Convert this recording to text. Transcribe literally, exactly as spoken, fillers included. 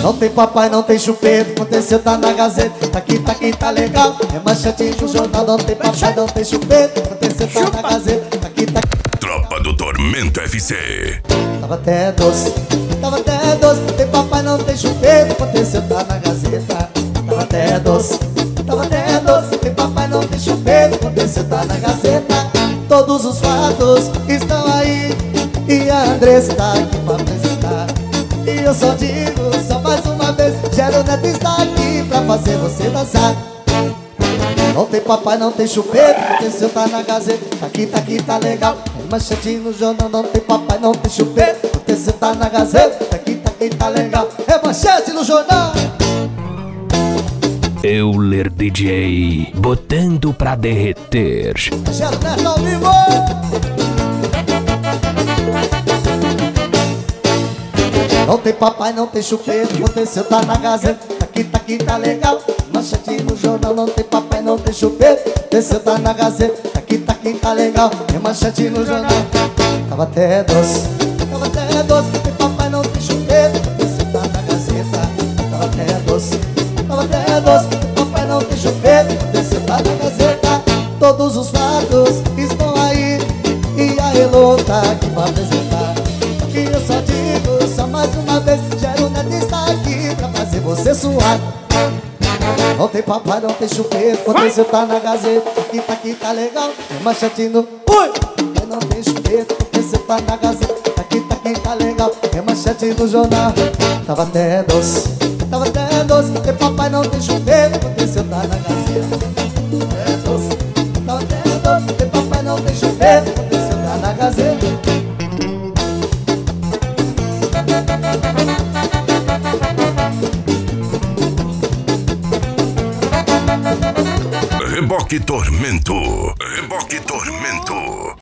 Não tem papai, não tem chupeta, aconteceu, tá na Gazeta. Tá aqui, tá aqui, tá legal. É manchete no jornal. Não tem papai, não tem chupeta, aconteceu, tá na Gazeta. Tá aqui, tá aqui. Tropa do Tormento F C. Tava até doce, tava até doce. Não tem papai, não tem chupeta, aconteceu, tá na Gazeta. Tava até doce, tava até doce. Não tem papai, não tem chupeta, aconteceu, tá na Gazeta. Todos os fatos estão aí e a Andressa tá aqui pra apresentar. E eu só digo, só mais uma vez, Gero Neto está aqui pra fazer você dançar. Não tem papai, não tem chupeta, aconteceu, tá na Gazeta. Tá aqui, tá aqui, tá legal. É manchete no jornal. Não tem papai, não tem chupeta, aconteceu, tá na Gazeta. Tá aqui, tá aqui, tá legal. É manchete no jornal. Euler D J, botando pra derreter. Gero Neto ao vivo. Não tem papai, não tem chupeta, aconteceu, tá na Gazeta. Tá aqui, tá aqui, tá legal. Manchete no jornal. Não tem papai, não tem chupeta, aconteceu, tá na Gazeta. Tá aqui, tá aqui, tá legal. É manchete no jornal. Tava até doce, tava até doce. Não tem papai, não tem chupeta, aconteceu, tá na Gazeta. Tava até doce, tava até doce. Não tem papai, não tem chupeta, aconteceu, tá na Gazeta. Todos os fatos estão aí e a Elô tá aqui pra apresentar. E eu só digo, só mais uma vez, Gero Neto está aqui pra fazer você suar. Não tem papai, não tem chupeta, aconteceu, tá na Gazeta. Aqui, tá aqui, tá legal. É manchete no... Ui! Papai, não tem chupeta, aconteceu, tá na Gazeta. Aqui, tá aqui, tá legal. É manchete no jornal. Tava até doce, tava até doce. Não tem papai, não tem chupeta, aconteceu, tá na Gazeta. É doce, tava até doce. Não tem papai, não tem chupeta, aconteceu, tá na Gazeta. Reboque Tormento. Reboque Tormento.